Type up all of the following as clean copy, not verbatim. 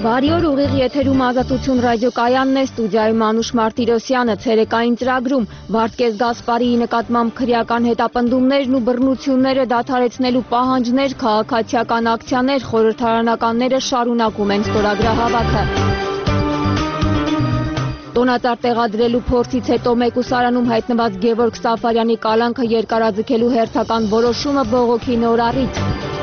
Բարի օր, ուղիղ եթերում Ազատություն ռադիոկայանն է, ստուդիայում Անուշ Մարտիրոսյանը, ցերեկային ծրագրում Վարդգես Գասպարիի նկատմամբ քրեական հետապնդումներն ու բռնությունները դադարեցնելու պահանջներ, քաղաքացիական ակցիաներ, խորհրդարանականները շարունակում են ստորագրահավաքը։ Տոնածառ տեղադրելու փորձից հետո մեկուսարանում հայտնված Գևորգ Սաֆարյանի կալանքը երկարաձգելու հերթական որոշումը բողոքի նոր առիթ։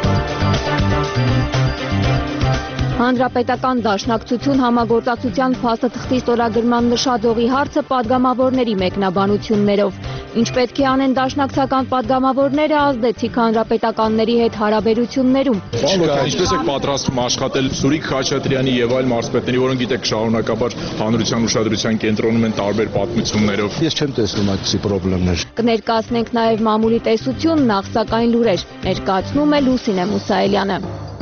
Հանրապետական դաշնակցություն համագործակցության փաստաթղթի ստորագրման նշաձողի հարցը պատգամավորների մեկնաբանություններով։ Ինչ պետք է անեն դաշնակցական պատգամավորները, ազդեցիկ հանրապետականների հետ հարաբերություններում։ Ինչպես եք պատրաստվում աշխատել Սուրիկ Խաչատրյանի եւ այլ մարզպետների, որոնք գիտեք շարունակաբար հանրության ուշադրության կենտրոնում են տարբեր պատմություններով։ Ես չեմ տեսնում այդպիսի խնդիրներ։ Կներկայացնենք նաեւ մամուլի տեսություն, նախ սակայն լուրեր։ Ներկայացնում է Լուսինե Մուսայելյանը։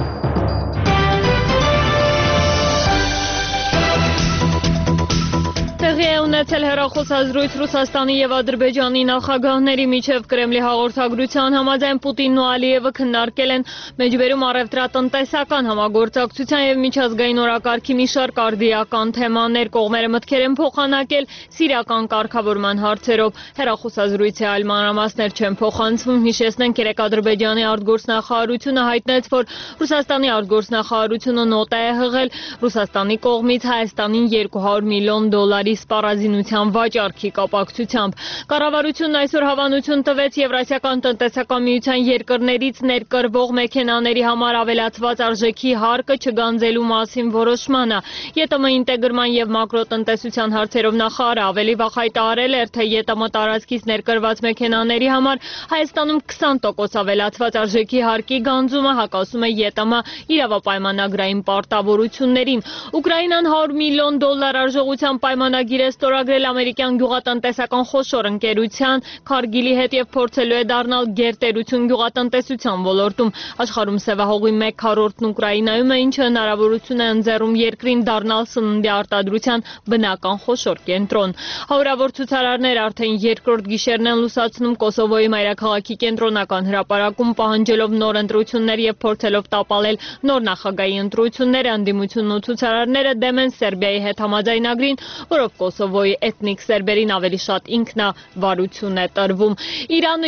Տեղի է ունեցել հեռախոսազրույց Ռուսաստանի եւ Ադրբեջանի նախագահների միջև Կրեմլի հաղորդագրության համաձայն Պուտինն ու Ալիևը քննարկել են մեջբերում առևտրատնտեսական համագործակցության եւ միջազգային օրակարգի մի շարք արդիական թեմաներ, կողմերը մտքեր են փոխանակել սիրիական կարգավորման հարցերով։ Հեռախոսազրույցի այլ մանրամասներ չեն փոխանցվում։ Հիշեցնենք, երեկ Ադրբեջանի արտգործնախարարությունը հայտնեց, որ Ռուսաստանի արտգործնախարարությունը նոտա է հղել Ռուսաստանի կողմից Հայաստանին $200 միլիոն սպառազինության վաճառքի կապակցությամբ։ Կառավարությունն այսօր հավանություն տվեց Եվրասիական տնտեսական միության երկրներից ներկրվող մեքենաների համար ավելացված արժեքի հարկը չգանձելու մասին որոշմանը։ ԵՏՄ ինտեգրման եւ մակրոտնտեսության հարցերով նախարարը ավելի վաղ հայտարարել էր, թե ԵՏՄ տարածքից ներկրված մեքենաների համար Հայաստանում 20% ավելացված արժեքի հարկի գանձումը հակասում է ԵՏՄ իրավապայմանագրային պարտավորություններին։ Ուկրաինան $100 միլիոն արժողությամբ պայմանագիր է ստորագրել ամերիկյան գյուղատնտեսական խոշոր ընկերության Քարգիլի հետ եւ փորձելու է դառնալ գերտերություն գյուղատնտեսության ոլորտում։ Աշխարհում սևահողի 1/4-ն Ուկրաինայում է, ինչը հնարավորություն է ընձեռում երկրին դառնալ սննդի արտադրության բնական խոշոր կենտրոն։ Հարյուրավոր ցուցարարներ արդեն երկրորդ գիշերն են լուսացնում Կոսովոյի մայրաքաղաքի կենտրոնական հրապարակում, պահանջելով նոր ընտրություններ եւ փորձելով տապալել նոր նախագահի ընտրությունները։ Ընդդիմությունն ու ցուցարարները դեմ են Սերբիայի հետ համաձայնագրին, որով Կոսովոյի էթնիկ սերբերին ավելի շատ ինքնավարություն է տրվում։ Իրանը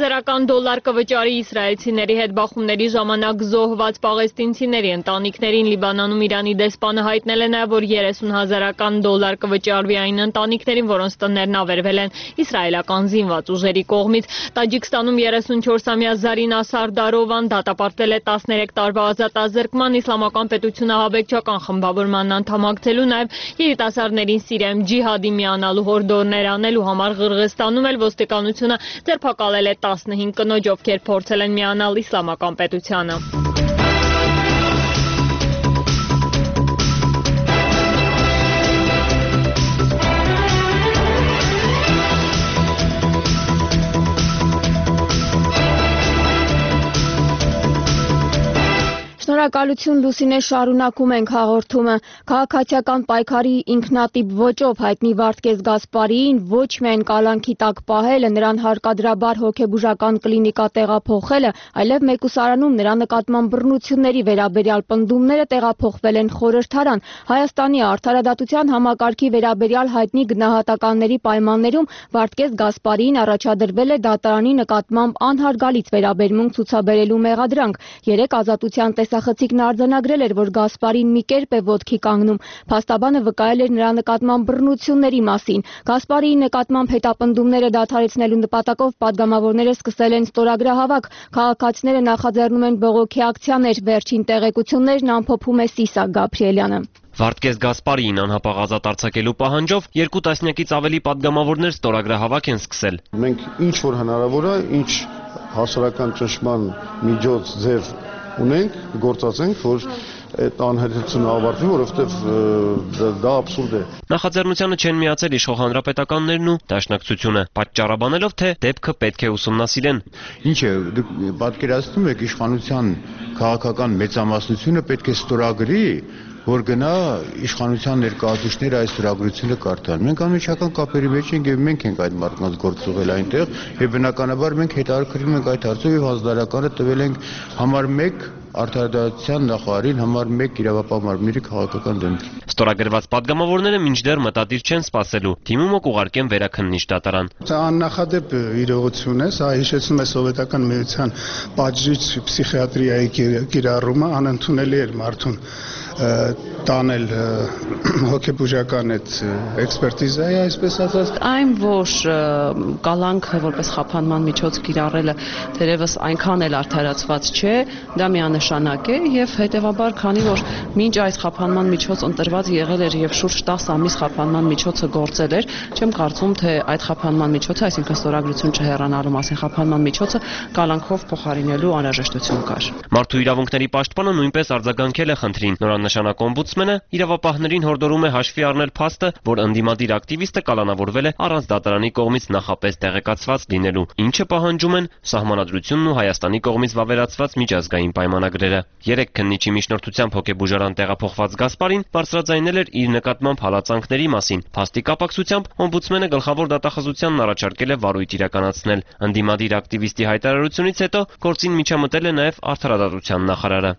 $7000 կվճարի իսրայելցիների հետ բախումների ժամանակ զոհված պաղեստինցիների ընտանիքներին։ Լիբանանում Իրանի դեսպանը հայտնել է նաև, որ $30000 կվճարվի այն ընտանիքներին, որոնց տներն ավերվել են իսրայելական զինված ուժերի կողմից։ Տաջիկստանում 34-ամյա Զարինա Սարդարովան դատապարտել է 13 տարվա ազատազրկման, իսլամական պետությունը ահաբեկչական խմբավորման անդամակցելու, նաև երիտասարդներին Սիրիայում ջիհադի միանալու հորդորներ անելու համար։ Ղրղստանում էլ ոստիկանությունը ձերբակալել է 15 կնոջ, ովքեր փորձել են միանալ իսլամական պետությանը։ Շնորհակալություն Լուսինե, շարունակում ենք հաղորդումը։ Քաղաքացիական պայքարի ինքնատիպ ոճով հայտնի Վարդգես Գասպարիին ոչ միայն կալանքի տակ պահելը, նրան հարկադրաբար հոգեբուժական կլինիկա տեղափոխելը, այլև մեկուսարանում նրա նկատմամբ բռնությունների վերաբերյալ պնդումները տեղափոխվել են խորհրդարան։ Հայաստանի արդարադատության համակարգի վերաբերյալ հայտնի գնահատականների պայմաններում Վարդգես Գասպարիին առաջադրվել է դատարանի նկատմամբ անհարգալից վերաբերմունք ցուցաբերելու մեղադրանք։ Երեկ Ազատության տեսախցիկն արձանագրել էր, որ Գասպարին մի կերպ է ոտքի կանգնում։ Փաստաբանը վկայել էր նրա նկատմամբ բռնությունների մասին։ Գասպարիի նկատմամբ հետապնդումները դադարեցնելու նպատակով պատգամավորները սկսել են ստորագրահավաք։ Քաղաքացիները նախաձեռնում են բողոքի ակցիաներ։ Վերջին տեղեկություններն ամփոփում է Սիսակ Գաբրիելյանը։ Վարդգես Գասպարիին անհապաղ ազատ արձակելու պահանջով 2 տասնյակից ավելի պատգամավորներ ստորագրահավաք են սկսել։ Մենք ինչ որ հնարավոր է, ինչ հասարակական ճնշման միջոց ձև ունենք, գործածենք, որ այդ անհերթությունը ավարտվի, որովհետև դա աբսուրդ է։ Նախաձեռնությանը չեն միացել իշխող հանրապետականներն ու դաշնակցությունը, պատճառաբանելով, թե դեպքը պետք է ուսումնասիրեն։ Ինչ է, դուք պատկերացնում եք, իշխանության քաղաքական մեծամասնությունը պետք է ստորագրի, որ գնա իշխանության ներկայացուցիչները այս ստորագրությունը կարդան։ Մենք անմիջական կապերի մեջ ենք եւ մենք ենք այդ մարդկանց գործուղել այնտեղ եւ բնականաբար մենք հետաքրքրվում ենք այդ հարցով եւ հանձնարարականը տվել ենք համար 1 արդարադատության նախարարին համար 1 իրավապահ մարմնի քաղաքական դեմք։ Ստորագրված падգամավորները մինչդեռ մտադիր չեն սպասելու, թիմումը կուղարկեն վերաքննիչ դատարան։ Սա աննախադեպ իրողություն է, սա հիշեցնում է սովետական միության պատժիչ պսիխիատրիայի կիրառումը, անընդունելի էր մարդուն տանել հոգեբուժական այդ էքսպերտիզայի, այսպես ասած։ Այն որ կալանքը որպես խափանման միջոց կիրառելը թերևս այնքան էլ արդարացված չէ, դա միանշանակ է եւ հետեւաբար քանի որ մինչ այս խափանման միջոց ընտրված եղել էր եւ շուրջ 10 ամիս խափանման միջոցը գործել էր, չեմ կարծում թե այդ խափանման միջոցը, այսինքն ստորագրություն չհեռանալու մասին խափանման միջոցը կալանքով փոխարինելու անհրաժեշտություն կար։ Մարդու իրավունքների պաշտպանը նույնպես արձագանքել է խնդրին։ Նորանշանակ օմբուդսմենը իրավապահներին հորդորում է հաշվի առնել փաստը, որ ընդդիմադիր ակտիվիստը կալանավորվել է առանց դատարանի կողմից նախապես տեղեկացված լինելու, ինչը պահանջում են Սահմանադրությունն ու Հայաստանի կողմից վավերացված միջազգային պայմանագրերը։ 3 քննիչի միջնորդությամբ հոգեբուժարան տեղափոխված Գասպարին բարձրաձայնել էր իր նկատմամբ հալածանքների մասին։ Փաստի կապակցությամբ օմբուդսմենը գլխավոր դատախազությանն առաջարկել է վարույթ իրականացնել։ Ընդդիմադիր ակտիվիստի հայտարարությունից հետո գործին միջամտել է նաև արդարադատության նախարարը։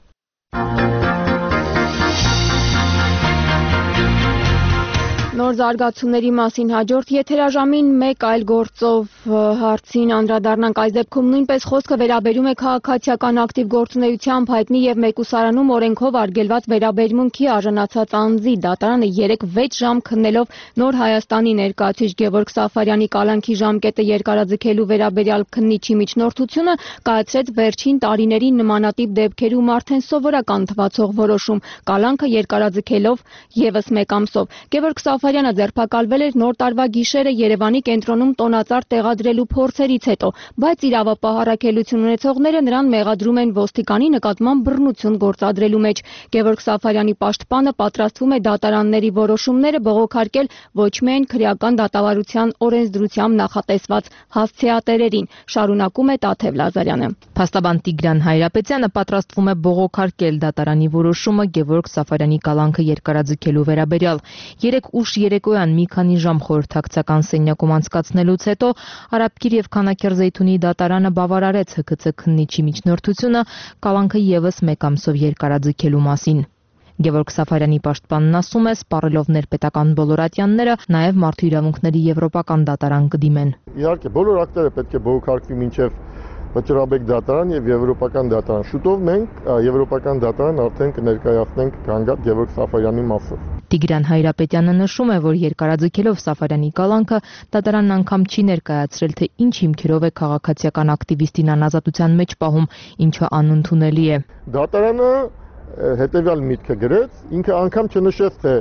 Նոր զարգացումների մասին հաջորդ եթերաժամին մեկ այլ գործով հարցին անդրադառնանք։ Այս դեպքում նույնպես խոսքը վերաբերում է քաղաքացիական ակտիվ գործունեությամբ հայտնի եւ Մեկուսարանում օրենքով արգելված վերաբերմունքի արժանացած անձի դատարանը 3-6 ժամ քննելով Նոր Հայաստանի ներկայացուցիչ Գևորգ Սաֆարյանի կալանքի ժամկետը երկարաձգելու վերաբերյալ քննիչի միջնորդությունը կայացրեց վերջին տարիների նմանատիպ դեպքերում արդեն սովորական թվացող որոշում, կալանքը երկարաձգելով եւս 1 ամսով։ Գևորգ Սաֆարյանը ձերբակալվել էր Նոր տարվա գիշերը Երևանի կենտրոնում տոնածառ տեղադրելու փորձերից հետո, բայց իրավապահ առաքելություն ունեցողները նրան մեղադրում են ոստիկանի նկատմամբ բռնություն գործադրելու մեջ։ Գևորգ Սաֆարյանի պաշտպանը պատրաստվում է դատարանների որոշումները բողոքարկել ոչ միայն քրեական դատավարության օրենսդրությամբ նախատեսված հասցեատերերին, շարունակում է Տաթև Լազարյանը։ Փաստաբան Տիգրան Հայրապետյանը պատրաստվում է բողոքարկել դատարանի որոշումը Գևորգ Սաֆարյանի կալանքը երկարաձգելու վերաբերյալ։ 3 ուշ երեկոյան մի քանի ժամ խորհրդակցական սենյակում անցկացնելուց հետո Արաբկիր եւ Քանաքերձեյթունի դատարանը բավարարեց ՀՔՑ քննիչի միջնորդությունը կալանքը եւս 1 ամսով երկարաձգելու մասին։ Գևորգ Սաֆարյանի պաշտպանն ասում է, սպառելով ներպետական բոլոր ատյանները, նաև մարդու իրավունքների եվրոպական դատարան կդիմեն։ Իհարկե, բոլոր ակտերը պետք է բողոքարկվի մինչև վճռաբեկ դատարան եւ եվրոպական դատարան։ Շուտով մենք եվրոպական դատարան արդեն կներկայացնենք Գանգատ Գևորգ Սաֆարյանի մասով։ Տիգրան Հայրապետյանը նշում է, որ երկարաձգելով Սաֆարյանի կալանքը դատարանն անգամ չի ներկայացրել, թե ինչ հիմքերով է քաղաքացիական ակտիվիստին անազատության մեջ պահում, ինչը անընդունելի է։ Դատարանը հետեւյալ միտքը գրեց, ինքը անգամ չնշեց, թե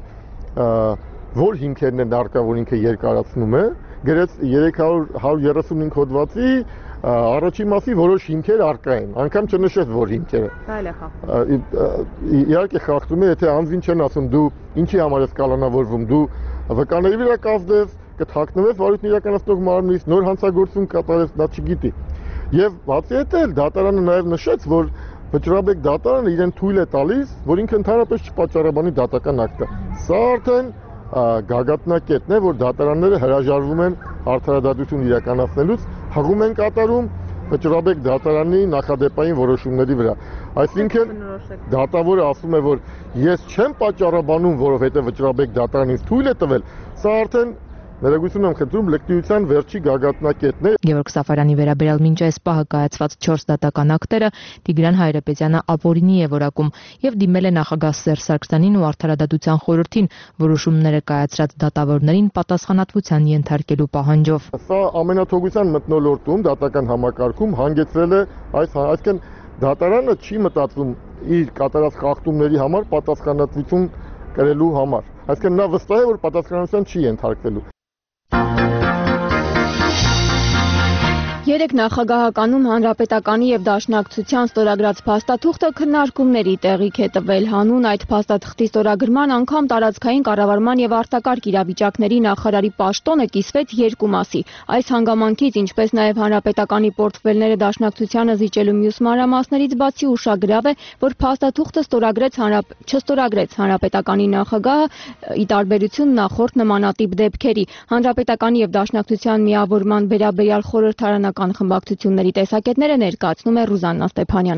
որ հիմքերն են արկա, որ ինքը երկարացնում է, գրեց 335 հոդվածի առաջի մասի որոշ հիմքեր արկա են, անգամ չնշեց որ հիմքերը։ Դա էլ է խախտում։ Իհարկե խախտում է, եթե անձին չեն ասում դու ինչի համար ես կալանավորվում, դու վկաների վրա կազդես, կթաքնվես վարույթն իրականացնող մարմնից, նոր հանցագործություն կատարես, դա չգիտի։ Եվ բացի այդ էլ դատարանը նաև նշեց, որ վճռաբեկ դատարանը իրեն թույլ է տալիս, որ ինքը ընդհանրապես չպատճառաբանի դատական ակտը։ Սա արդեն գագաթնակետն է, որ դատարանները հրաժարվում են արդարադատություն իրականացնելուց, հղում են կատարում վճռաբեկ դատարանի նախադեպային որոշումների վրա։ Այսինքն դատավորը ասում է, որ ես չեմ պատճառաբանում, որովհետև վճռաբեկ դատարանն ինձ թույլ է տվել, սա արդեն ներողություն եմ խնդրում, լեկտիության վերջի գագաթնակետն է։ Գևորգ Սաֆարյանի վերաբերյալ մինչ այս պահը կայացված 4 դատական ակտերը Տիգրան Հայրապետյանը ապօրինի է որակում եւ դիմել է նախագահ Սերժ Սարգսյանին ու Արդարադատության խորհրդին որոշումները կայացրած դատավորներին պատասխանատվության ենթարկելու պահանջով։ Սա ամենաթողության մթնոլորտում դատական համակարգում հանգեցրել է այսինքն դատարանը չի մտածում իր կատարած խախտումների համար պատասխանատվություն կրելու համար։ Այսինքն նա վստահ է, որ պատասխանատվության չի ենթարկվելու։ 3 նախագահականում Հանրապետականի եւ Դաշնակցության ստորագրած փաստաթուղթը քննարկումների տեղիք է տվել։ Հանուն այդ փաստաթղթի ստորագրման անգամ տարածքային կառավարման եւ արտակարգ իրավիճակների նախարարի պաշտոնը կիսվեց 2 մասի։ Այս հանգամանքից, ինչպես նաեւ Հանրապետականի պորտֆելները Դաշնակցությանը զիջելու մյուս մանրամասներից բացի ուշագրավ է, որ փաստաթուղթը չստորագրեց Հանրապետականի նախագահը ի տարբերություն նախորդ նմանատիպ դեպքերի։ Հանրապետականի եւ Դաշնակցության միավորման վերաբերյալ խորհրդարանական խմբակցությունների տեսակետները ներկայացնում է Ռուզաննա Ստեփանյանը։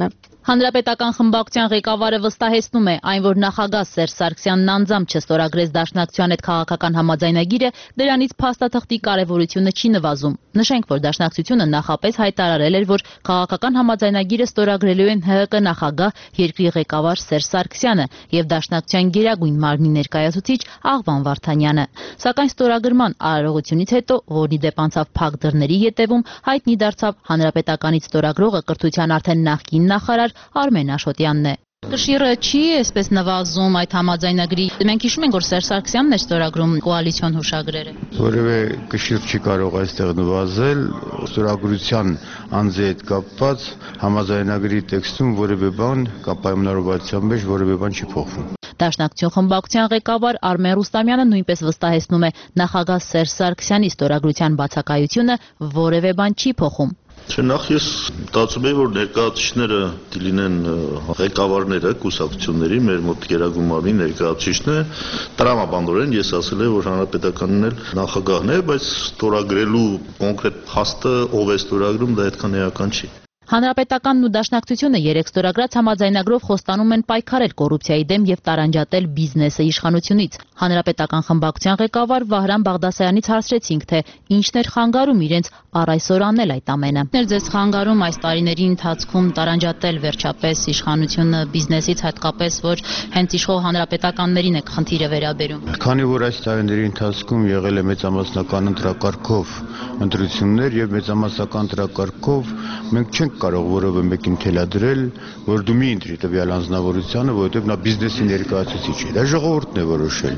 Հանրապետական խմբակցության ղեկավարը վստահեցնում է, այն որ նախագահ Սերժ Սարգսյանն անձամբ չստորագրեց Դաշնակցության հետ քաղաքական համաձայնագիրը, դրանից փաստաթղթի կարևորությունը չի նվազում։ Նշենք, որ Դաշնակցությունը նախապես հայտարարել էր, որ քաղաքական համաձայնագիրը ստորագրելու են ՀՀԿ նախագահ, երկրի ղեկավար Սերժ Սարգսյանը եւ Դաշնակցության գերագույն մարմնի ներկայացուցիչ Աղվան Վարդանյանը։ Սակայն ստորագրման արարողությունից հետո, որն ի դեպ անցավ փակ դռների ետևում, հայտնի դարձավ Հանրապետականից ստորագրողը կրթության արդեն նախկին նախարար Արմեն Աշոտյանն է։ Կշիռը չի այսպես նվազում այդ համաձայնագրի։ Մենք հիշում ենք, որ Սերժ Սարգսյանն է ստորագրում կոալիցիոն հուշագրերը։ Որևէ կշիռ չի կարող այստեղ նվազել, ստորագրության անձի հետ կապված համաձայնագրի տեքստում որևէ բան կամ պայմանավորվածության մեջ որևէ բան չի փոխվում։ Դաշնակցություն խմբակցության ղեկավար Արմեն Ռուստամյանը նույնպես վստահեցնում է, նախագահ Սերժ Սարգսյանի ստորագրության բացակայությունը որևէ բան չի փոխում։ Նախ ես մտածում եմ, որ ներկայացուցիչները դիլինեն ղեկավարները կուսակցությունների, մեր մոտ գերագույն մարմնի ներկայացուցիչները, տրամաբանորեն ես ասել եմ, որ հանրապետականն էլ նախագահն է, բայց ստորագրելու կոնկրետ փաստը ով է ստորագրում, դա այդքան էական չի։ Հանրապետականն ու Դաշնակցությունը երեք ստորագրած համաձայնագրով խոստանում են պայքարել կոռուպցիայի դեմ եւ տարանջատել բիզնեսը իշխանությունից։ Հանրապետական խմբակցության ղեկավար Վահրամ Բաղդասարյանից հարցրեցինք, թե ինչն էր խանգարում իրենց առ այսօր անել այդ ամենը։ Ձեզ խանգարում այս տարիների ընթացքում տարանջատել վերջապես իշխանությունը բիզնեսից, հատկապես որ հենց իշխող հանրապետականներին է խնդիրը վերաբերում։ Քանի որ այս տարիների ընթացքում եղել է մեծամասնական ընտրակարգով ընտրություններ եւ մեծամասնական ընտրակարգով մենք չենք կարող որևէ մեկին թելադրել, որ դու մի ընտրի տվյալ անձնավորությանը, որովհետև նա բիզնեսի ներկայացուցիչ է։ Դա ժողովուրդն է որոշել։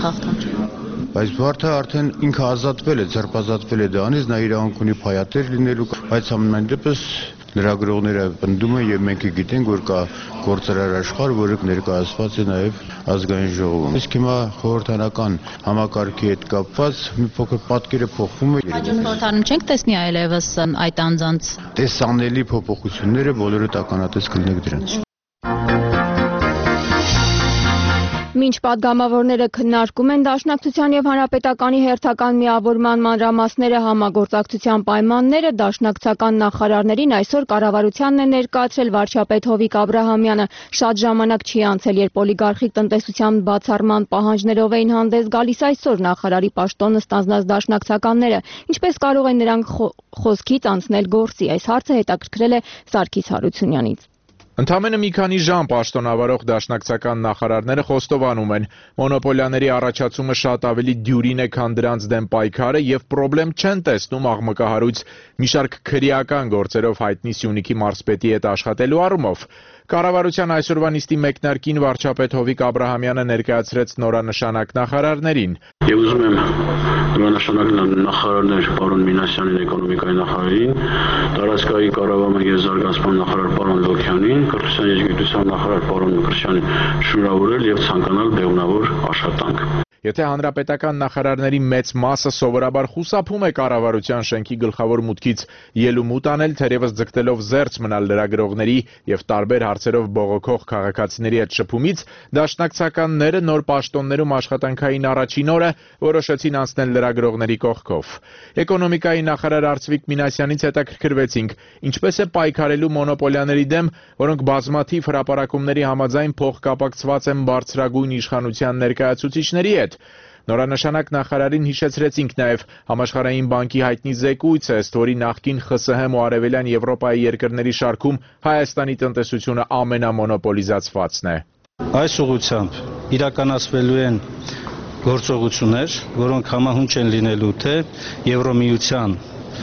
Բայց Վարդը արդեն ինքը ազատվել է, ձերբազատվել է դրանից, նա իրավունք ունի փայատեր լինելու, բայց ամենայն դեպս լրագրողները պնդում են եւ մենք գիտենք, որ կա գործարար աշխարհ, որը ներկայացված է նաեւ ազգային ժողովում։ Իսկ հիմա խորհրդանական համակարգի հետ կապված մի փոքր պատկերը փոխվում է։ Հաջորդ խորհրդանում չենք տեսնի այլևս այդ անձանց տեսանելի փոփոխությունները, բոլորը տականատես կլինեք դրանց։ Մինչ պատգամավորները քննարկում են Դաշնակցության եւ Հանրապետականի հերթական միավորման մանրամասները, համագործակցության պայմանները, Դաշնակցական նախարարներին այսօր կառավարությանն է ներկայացրել վարչապետ Հովիկ Աբրահամյանը։ Շատ ժամանակ չի անցել, երբ օլիգարխիկ տնտեսության բացառման պահանջներով էին հանդես գալիս այսօր նախարարի պաշտոնը ստանձնած դաշնակցականները։ Ինչպես կարող են նրանք խոսքից անցնել գործի։ Այս հարցը հետաքրքրել է Սարգիս Հարությունյանից։ Ընդամենը մի քանի ժամ պաշտոնավարող դաշնակցական նախարարները խոստովանում են, մոնոպոլիաների առաջացումը շատ ավելի դյուրին է, քան դրանց դեմ պայքարը եւ պրոբլեմ չեն տեսնում աղմկահարույց մի շարք քրեական գործերով հայտնի Սյունիքի մարզպետի հետ աշխատելու առումով։ Կառավարության այսօրվա նիստի մեկնարկին վարչապետ Հովիկ Աբրահամյանը ներկայացրեց նորանշանակ նախարարներին։ Եվ ուզում եմ նորանշանակ նախարարներ պարոն Մինասյանին, էկոնոմիկայի նախարարին, տարածքային կառավարման եւ զարգացման նախարար պարոն Լոքյանին, կրթության եւ գիտության նախարար պարոն Մկրտչյանին շնորհավորել եւ ցանկանալ բեղունավոր աշխատանք։ Եթե հանրապետական նախարարների մեծ մասը սովորաբար խուսափում է կառավարության շենքի գլխավոր մուտքից ելումուտ անել, թերևս ձգտելով զերծ մնալ լրագրողների եւ տարբեր հարցերով բողոքող քաղաքացիների հետ շփումից, դաշնակցականները նոր պաշտոններում աշխատանքային առաջին օրը որոշեցին անցնել լրագրողների կողքով։ Էկոնոմիկայի նախարար Արծվիկ Մինասյանից հետաքրքրվեցինք, ինչպես է պայքարելու մոնոպոլիաների դեմ, որոնք բազմաթիվ հրապարակումների համաձայն փոխկապակցված են բարձրագույն իշխանության ներկայացուցիչների հետ։ Նորանշանակ նախարարին հիշեցրեցինք նաև Համաշխարհային բանկի հայտնի զեկույցը, ըստ որի նախկին ԽՍՀՄ ու Արևելյան Եվրոպայի երկրների շարքում Հայաստանի տնտեսությունը ամենամոնոպոլիզացվածն է։ Այս ուղղությամբ իրականացվելու են գործողություններ, որոնք համահունչ են լինելու թե Եվրոմիության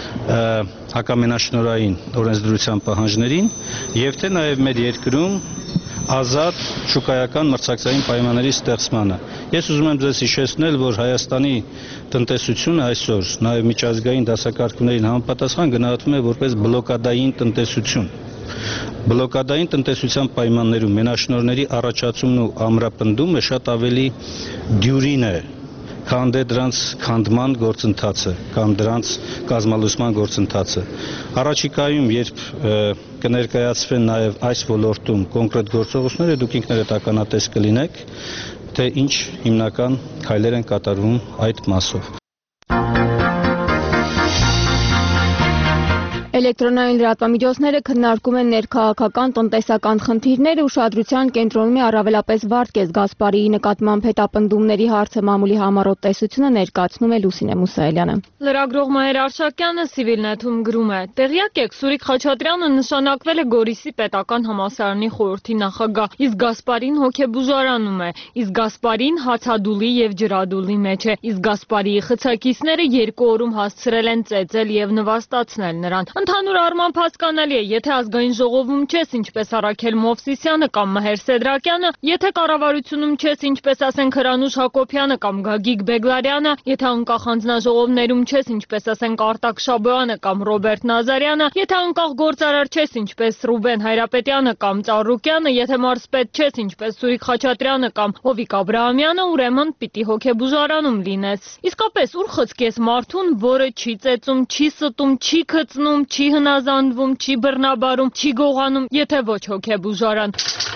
հակամենաշնորհային օրենսդրության պահանջներին եւ թե նաեւ մեր երկրում ազատ շուկայական մրցակցային պայմանների ստեղծմանը։ Ես ուզում եմ ձեզ հիշեցնել, որ Հայաստանի տնտեսությունը այսօր նաև միջազգային դասակարգումներին համապատասխան գնահատվում է որպես բլոկադային տնտեսություն։ Բլոկադային տնտեսության պայմաններում մենաշնորհների առաջացումն ու ամրապնդումը շատ ավելի դյուրին է, քան դրանց քանդման գործընթացը կամ դրանց կազմալուսման գործընթացը։ Առաջիկայում, երբ կներկայացվեն նաև այս ոլորտում կոնկրետ գործողությունները, դուք ինքներդ ականատես կլինեք, թե ինչ հիմնական քայլեր են կատարվում այդ մասով։ Էլեկտրոնային լրատվամիջոցները քննարկում են ներքաղաքական տնտեսական խնդիրները, ուշադրության կենտրոնում է առավելապես Վարդգես Գասպարիի նկատմամբ հետապնդումների հարցը մամուլի համառոտ տեսությունը ներկայացնում է Լուսինե Մուսայելյանը։ Լրագրող Մահեր Արշակյանը Civilnet-ում գրում է. Տեղյակ եք, Սուրիկ Խաչատրյանը նշանակվել է Գորիսի պետական համալսարանի խորհրդի նախագահ, իսկ Գասպարին հոգեբուժարանում է, իսկ Գասպարին հացադուլի եւ ջրադուլի մեջ է, իսկ Գասպարիի խցակիցները 2 օրում հասցրել են ծեծել եւ նվաստացնել նրան։ Ընդհանուր առմամբ հասկանալի է, եթե ազգային ժողովում չես, ինչպես Արաքել Մովսիսյանը կամ Մհեր Սեդրակյանը, եթե կառավարությունում չես, ինչպես ասենք Հրանուշ Հակոբյանը կամ Գագիկ Բեգլարյանը, եթե անկախ հանձնաժողովներում չես, ինչպես ասենք Արտակ Շաբոյանը կամ Ռոբերտ Նազարյանը, եթե անկախ գործարար չես, ինչպես Ռուբեն Հայրապետյանը կամ Ծառուկյանը, եթե մարզպետ չես, ինչպես Սուրիկ Խաչատրյանը կամ Հովիկ Աբրահամյանը, ուրեմն պիտի հոգեբուժարանում լինես։ Իսկապես ուր խցկես մարդուն, որը չի ծեծում, չի ստում, չի քծնում, չի հնազանդվում, չի բռնաբարում, չի գողանում, եթե ոչ հոգեբուժարան։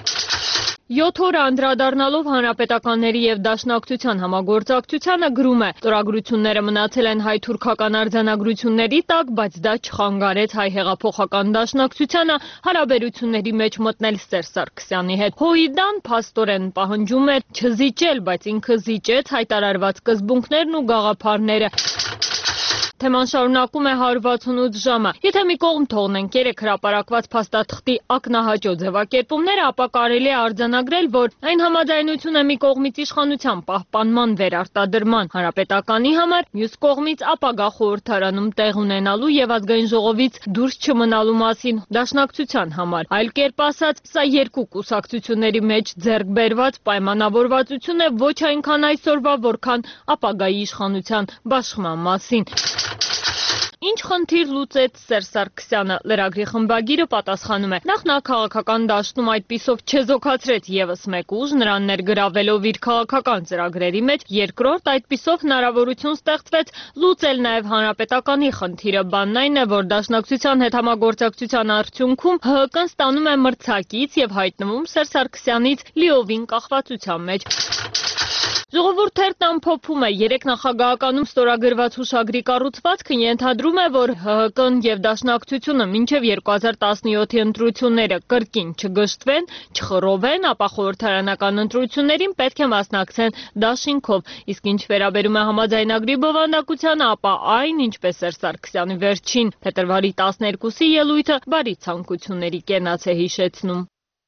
7 օր անդրադառնալով հանրապետականների եւ դաշնակցության համագործակցությանը գրում է. Ստորագրությունները մնացել են հայ-թուրքական արձանագրությունների տակ, բայց դա չխանգարեց հայ հեղափոխական դաշնակցությանը հարաբերությունների մեջ մտնել Սերժ Սարգսյանի հետ։ Հոիդան փաստորեն պահանջում էր չզիջել, բայց ինքը զիջեց հայտարարված սկզբունքներն ու գաղափարները։ Թեման շարունակում է 168 ժամը։ Եթե մի կողմ թողնենք երեք հրապարակված փաստաթղթի ակնահաճո ձևակերպումները, ապա կարելի է արձանագրել, որ այն համաձայնություն է մի կողմից իշխանության պահպանման վերարտադրման հանրապետականի համար, մյուս կողմից ապագա խորհրդարանում տեղ ունենալու եւ ազգային ժողովից դուրս չմնալու մասին դաշնակցության համար։ Այլ կերպ ասած, սա երկու կուսակցությունների մեջ ձեռք բերված պայմանավորվածություն է ոչ այնքան այսօրվա, որքան ապագայի իշխանության բաշխման մասին։ Ինչ խնդիր լուծեց Սերժ Սարգսյանը, լրագրի խմբագիրը պատասխանում է. Նախ նա քաղաքական դաշտում այդպիսով չեզոքացրեց եւս մեկ ուժ, նրան ներգրավելով իր քաղաքական ծրագրերի մեջ, երկրորդ այդպիսով հնարավորություն ստեղծվեց լուծել նաեւ հանրապետականի խնդիրը, բանն այն է, որ դաշնակցության հետ համագործակցության արդյունքում ՀՀԿ-ն ստանում է մրցակից եւ հայտնվում Սերժ Սարգսյանից լիովին կախվածության մեջ։ Ժողովուրդերն ամփոփում է, երեք նախագահականում ստորագրված հուշագրի կառուցվածքը ենթադրում է, որ ՀՀԿ-ն եւ դաշնակցությունը մինչեւ 2017-ի ընտրությունները կրկին չգշտվեն, չխռովեն, ապա խորհրդարանական ընտրություններին պետք է մասնակցեն դաշինքով, իսկ ինչ վերաբերում է համաձայնագրի բովանդակությանը, ապա այն, ինչպես Սերժ Սարգսյանի վերջին փետրվարի 12-ի ելույթը, բարի ցանկությունների կենաց է հիշեցնում։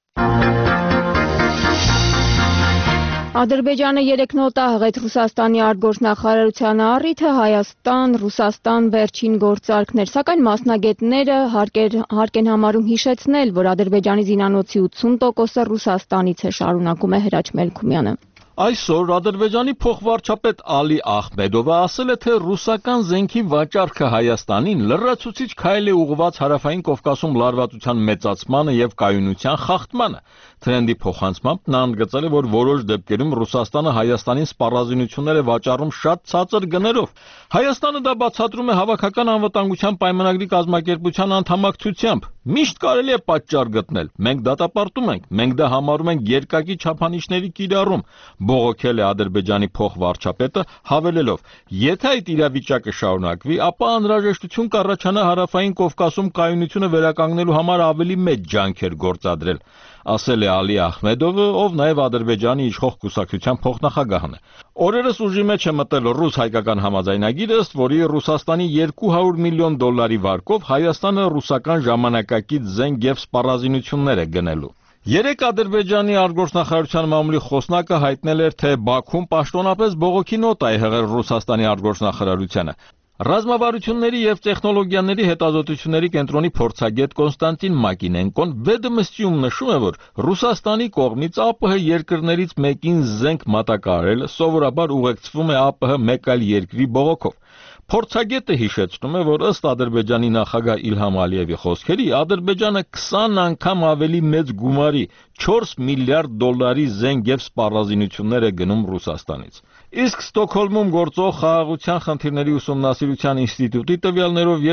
Ադրբեջանը 3 նոտա հղեց Ռուսաստանի արտգործնախարարությանը առիթը Հայաստան-Ռուսաստան վերջին գործարքներ, սակայն մասնագետները հարկ են համարում հիշեցնել, որ Ադրբեջանի զինանոցի 80%-ը Ռուսաստանից է, շարունակում է Հրաչ Մելքումյանը։ Այսօր Ադրբեջանի փոխվարչապետ Ալի Ախմեդովը ասել է, թե ռուսական զենքի վաճառքը Հայաստանին լրացուցիչ քայլ է ուղղված Հարավային Կովկասում լարվածության մեծացմանը եւ կայունության խախտմանը։ Թրենդի փոխանցմամբ նա ընդգծել է, որ որոշ դեպքերում Ռուսաստանը Հայաստանին սպառազինություններ է վաճառում շատ ցածր գներով։ Հայաստանը դա բացատրում է հավաքական անվտանգության պայմանագրի կազմակերպության անդամակցությամբ։ Միշտ կարելի է պատճառ գտնել։ Մենք դատապարտում ենք, մենք դա համարում ենք երկակի չափանիշների կիրառում, բողոքել է Ադրբեջանի փոխվարչապետը, հավելելով. եթե այդ իրավիճակը շարունակվի, ապա անհրաժեշտություն կառաջանա Հարավային Կովկասում կայունությունը վերականգնելու համար ավելի մեծ ջանքեր գործադրել, ասել է Ալի Ախմեդովը, ով նաև Ադրբեջանի իշխող կուսակցության փոխնախագահն է։ Օրերս ուժի մեջ է մտել ռուս-հայկական համաձայնագիր, ըստ որի Ռուսաստանի $200 միլիոն վարկով Հայաստանը ռուսական ժամանակակից զենք եւ սպառազինություններ է գնելու։ Երեք Ադրբեջանի արտգործնախարարության մամուլի խոսնակը հայտնել էր, թե Բաքուն պաշտոնապես բողոքի նոտա է հղել Ռուսաստանի արտգործնախարարությանը։ Ռազմավարությունների եւ տեխնոլոգիաների հետազոտությունների կենտրոնի փորձագետ Կոնստանտին Մակինենկոն վերդմստիում նշում է, որ Ռուսաստանի կողմից ԱՊՀ երկրներից մեկին զենք մատակարարելը սովորաբար ուղեկցվում է ԱՊՀ մեկ այլ երկրի բողոքով։ Փորձագետը հիշեցնում է, որ ըստ Ադրբեջանի նախագահ Իլհամ Ալիևի խոսքերի, Ադրբեջանը 20 անգամ ավելի մեծ գումարի $4 միլիարդ զենք եւ սպառազինություններ է գնում Ռուսաստանից։ Իսկ Ստոկհոլմում գործող խաղաղության խնդիրների ուսումնասիրության ինստիտուտի տվյալներով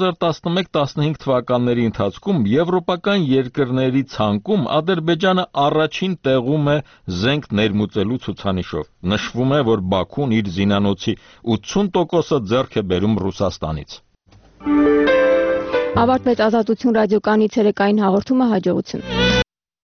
2011-15 թվականների ընթացքում եվրոպական երկրների ցանկում Ադրբեջանը առաջին տեղում է զենք ներմուծելու ցուցանիշով։ Նշվում է, որ Բաքուն իր զինանոցի 80%-ը ձեռք է բերում Ռուսաստանից։ Ավարտվեց Ազատություն ռադիոկայանի ցերեկային հաղորդումը, հաջողություն։